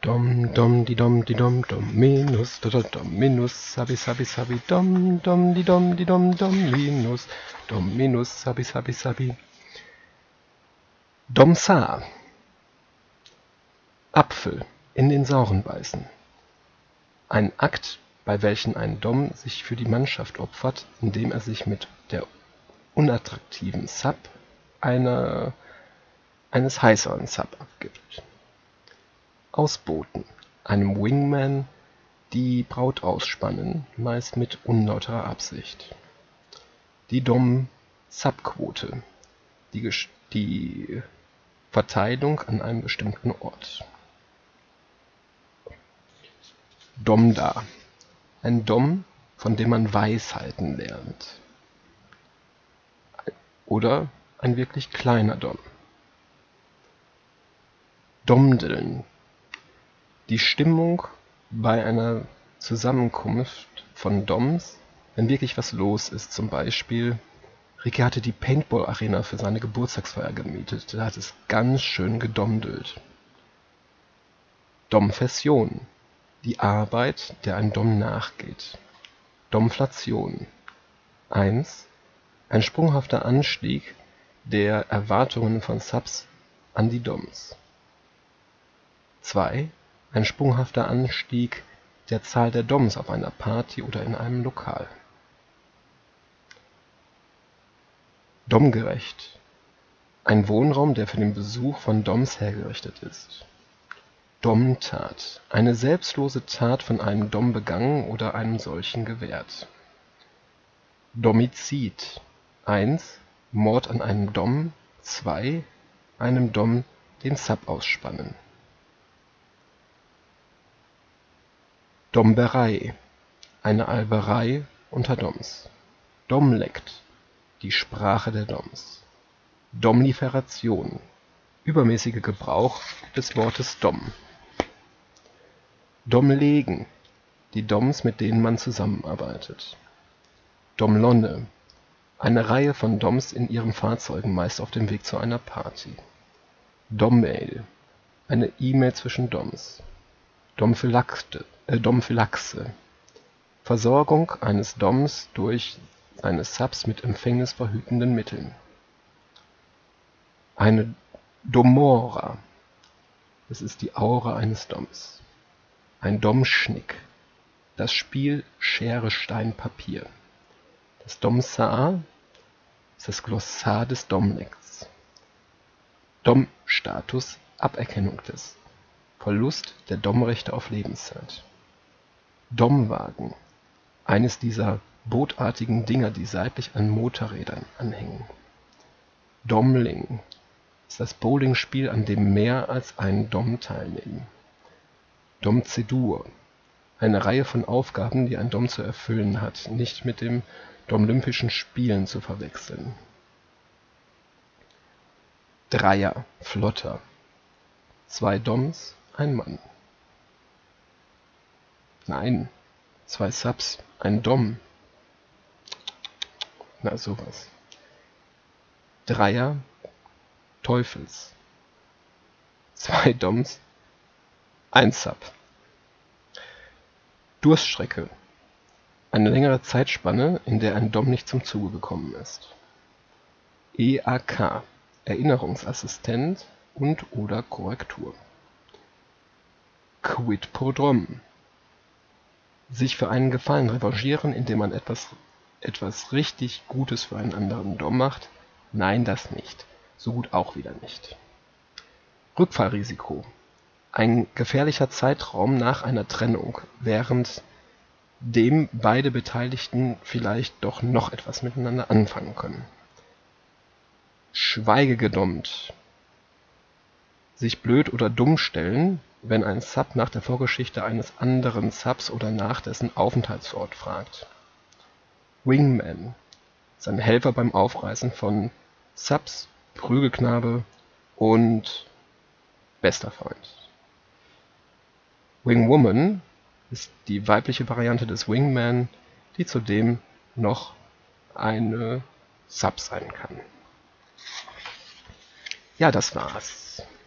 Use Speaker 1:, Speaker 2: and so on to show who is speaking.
Speaker 1: di dom, minus, minus, sabi, dom, minus, sabi. Domsa. Apfel, in den sauren beißen. Ein Akt, bei welchem ein Dom sich für die Mannschaft opfert, indem er sich mit der unattraktiven Sub eines heißeren Sub abgibt. Ausboten, einem Wingman die Braut ausspannen, meist mit unlauterer Absicht. Die Dom-Sub-Quote, die Verteilung an einem bestimmten Ort. Domda, ein Dom, von dem man Weisheiten lernt. Oder ein wirklich kleiner Dom. Domdeln, die Stimmung bei einer Zusammenkunft von Doms, wenn wirklich was los ist. Zum Beispiel, Ricky hatte die Paintball-Arena für seine Geburtstagsfeier gemietet. Da hat es ganz schön gedomdelt. Domfession, die Arbeit, der ein Dom nachgeht. Domflation. 1. Ein sprunghafter Anstieg der Erwartungen von Subs an die Doms. 2. Ein sprunghafter Anstieg der Zahl der Doms auf einer Party oder in einem Lokal. Domgerecht. Ein Wohnraum, der für den Besuch von Doms hergerichtet ist. Domtat. Eine selbstlose Tat von einem Dom begangen oder einem solchen gewährt. Domizid. 1. Mord an einem Dom. 2. Einem Dom den Sub ausspannen. Domberei. Eine Alberei unter Doms. Domlekt. Die Sprache der Doms. Domniferation. Übermäßiger Gebrauch des Wortes Dom. Domlegen. Die Doms, mit denen man zusammenarbeitet. Domlonne. Eine Reihe von Doms in ihren Fahrzeugen, meist auf dem Weg zu einer Party. Dommail. Eine E-Mail zwischen Doms. Domphylaxe. Versorgung eines Doms durch seine Subs mit empfängnisverhütenden Mitteln. Eine Domora. Das ist die Aura eines Doms. Ein Domschnick. Das Spiel Schere, Stein, Papier. Das Domsar ist das Glossar des Domlects. Dom-Status, Aberkennung des. Verlust der Domrechte auf Lebenszeit. Domwagen. Eines dieser bootartigen Dinger, die seitlich an Motorrädern anhängen. Domling ist das Bowlingspiel, an dem mehr als ein Dom teilnehmen. Domzedur. Eine Reihe von Aufgaben, die ein Dom zu erfüllen hat, nicht mit dem Domlympischen Spielen zu verwechseln. Dreier, Flotter. 2 Doms, ein Mann. Nein, 2 Subs, ein Dom. Na sowas. Dreier, Teufels. 2 Doms, ein Sub. Durststrecke. Eine längere Zeitspanne, in der ein Dom nicht zum Zuge gekommen ist. EAK. Erinnerungsassistent und/oder Korrektur. Quid pro Dom. Sich für einen Gefallen revanchieren, indem man etwas richtig Gutes für einen anderen Dom macht? Nein, das nicht. So gut auch wieder nicht. Rückfallrisiko. Ein gefährlicher Zeitraum nach einer Trennung, während dem beide Beteiligten vielleicht doch noch etwas miteinander anfangen können. Schweigegedummt. Sich blöd oder dumm stellen, wenn ein Sub nach der Vorgeschichte eines anderen Subs oder nach dessen Aufenthaltsort fragt. Wingman. Sein Helfer beim Aufreißen von Subs, Prügelknabe und bester Freund. Wingwoman ist die weibliche Variante des Wingman, die zudem noch eine Sub sein kann. Ja, das war's.